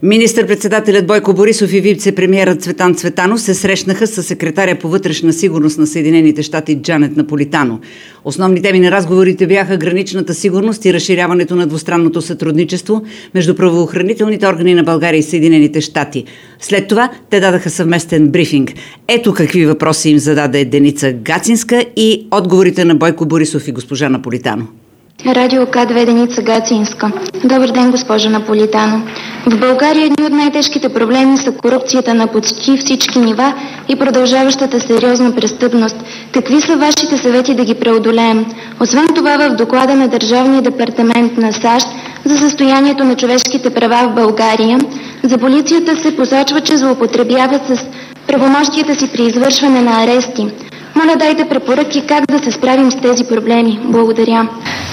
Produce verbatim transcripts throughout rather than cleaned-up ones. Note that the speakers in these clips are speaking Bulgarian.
Министър-председателят Бойко Борисов и вице-премиерът Цветан Цветанов се срещнаха с секретаря по вътрешна сигурност на Съединените щати Джанет Наполитано. Основни теми на разговорите бяха граничната сигурност и разширяването на двустранното сътрудничество между правоохранителните органи на България и Съединените щати. След това те дадаха съвместен брифинг. Ето какви въпроси им зададе Деница Гацинска и отговорите на Бойко Борисов и госпожа Наполитано. Радио К две, Деница Гацинска. Добър ден, госпожа Наполитано. В България едни от най-тежките проблеми са корупцията на почти всички нива и продължаващата сериозна престъпност. Какви са вашите съвети да ги преодолеем? Освен това, в доклада на Държавния департамент на САЩ за състоянието на човешките права в България, за полицията се посочва, че злоупотребяват с правомощията си при извършване на арести. Моля, дайте препоръки как да се справим с тези проблеми. Благодаря.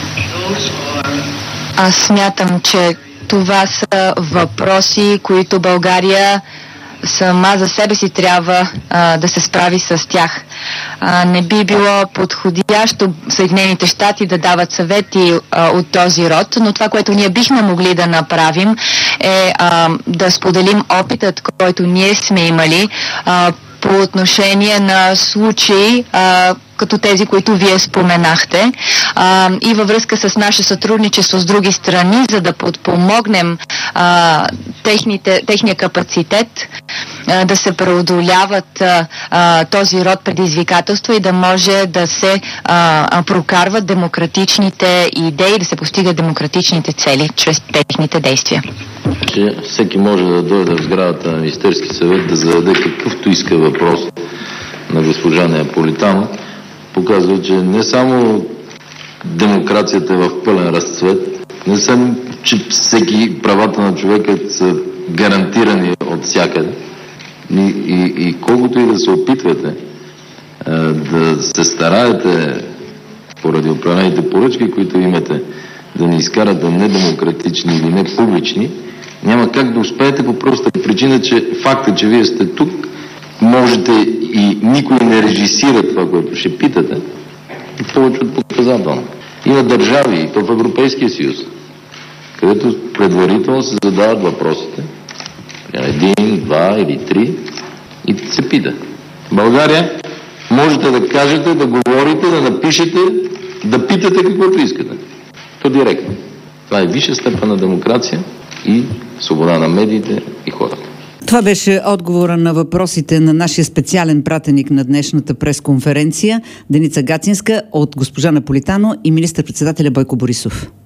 Аз смятам, че това са въпроси, които България сама за себе си трябва а, да се справи с тях. А, не би било подходящо Съединените щати да дават съвети а, от този род, но това, което ние бихме могли да направим е а, да споделим опитът, който ние сме имали а, по отношение на случаи, а, като тези, които вие споменахте, а, и във връзка с наше сътрудничество с други страни, за да подпомогнем а, техните, техния капацитет а, да се преодоляват а, а, този род предизвикателства и да може да се а, прокарват демократичните идеи, да се постигат демократичните цели чрез техните действия. Че всеки може да дойде в сградата на Министерски съвет да зададе какъвто иска въпрос на госпожа Наполитано, показва, че не само демокрацията е в пълен разцвет, не само, че всеки правата на човека са гарантирани от всякъде. И, и, и колкото и да се опитвате а, да се стараете поради определените поръчки, които имате, да ни изкарате недемократични или не публични, няма как да успеете по простата причина, че факта, че вие сте тук, можете и никой не режисира това, което ще питате, и повече от показателно. Има държави, и то в Европейския съюз, където предварително се задават въпросите, един, два или три, и се пита. В България можете да кажете, да говорите, да напишете, да питате каквото искате. То директно. Това е висша степен на демокрация и свобода на медиите и хората. Това беше отговора на въпросите на нашия специален пратеник на днешната пресконференция Деница Гацинска от госпожа Наполитано и министър-председателя Бойко Борисов.